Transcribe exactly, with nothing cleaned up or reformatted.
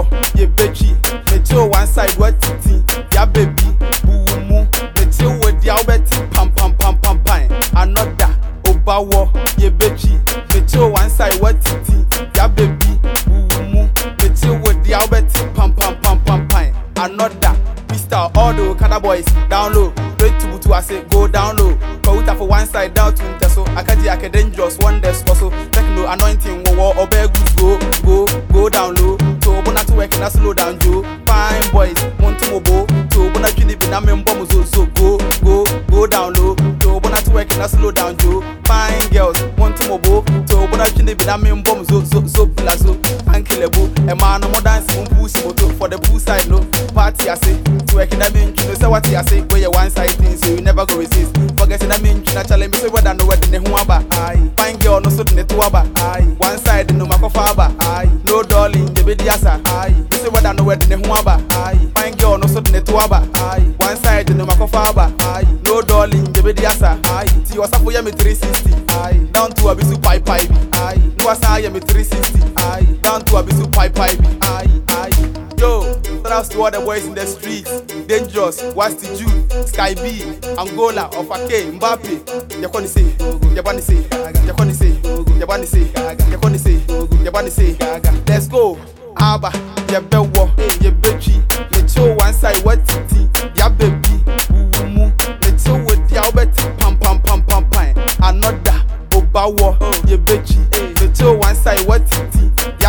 ye bechi. Me chill one side, what titi, ya baby, boo moo. Me chill with ya betty, pam pam pam pam pam. Another, obawo, ye bechi. Me chill one side, what titi, ya baby, boo moo. Me chill with ya betty, pam pam pam pam pam. Another, Mister All the Canada boys, down low. Straight to Butu, I say go down low. Kauta for one side, down to Inteso. Akaji ake dangerous, one desk also. Techno anointing, wo wo obeg go, go, go down low. To obona to work and slow down Joe. Fine boys, monte mobo. To obona juni bina membo muzo, so go, go, go down low. To obona to work and slow down Joe. Fine girls, monte mobo. To obona juni bina membo muzo, so so blazo. Ankilebo, a man no more dancing pussy moto for the poolside no. Party I say, to work in a minch, you know say what I say. Where you one side thing, so you never go resist. Forgetting a minch, naturally me say what I know what in the huaba. Aye, fine girl no so in the tuaba. Aye, one side no makofaba. Aye, no darling, the bediasa. Aye, me say what I know what in the huaba. Aye, fine girl no so in the tuaba. Aye, one side no makofaba. Aye, no darling, the bediasa. Aye, see what's up for you me three sixty. Aye, down to a bisu pipe pipe. Aye, no what's up you me three sixty. Aye, down to a bisu pipe pipe. Aye, aye. Yo, shout out to all the boys in the streets. Dangerous, what's the Jude, Sky B, Angola, Ofake, Mbappe. Yakoni say, Yabani say, Yakoni say, Yabani say, Yakoni say, Yabani say. Let's go. Abba, ya bewo, ya bechi. Me chill one side, what titi, ya baby, umu. Me chill with ya betty, pam pam pam pam pam. Another, obawo, ya bechi. Me chill one side, what titi,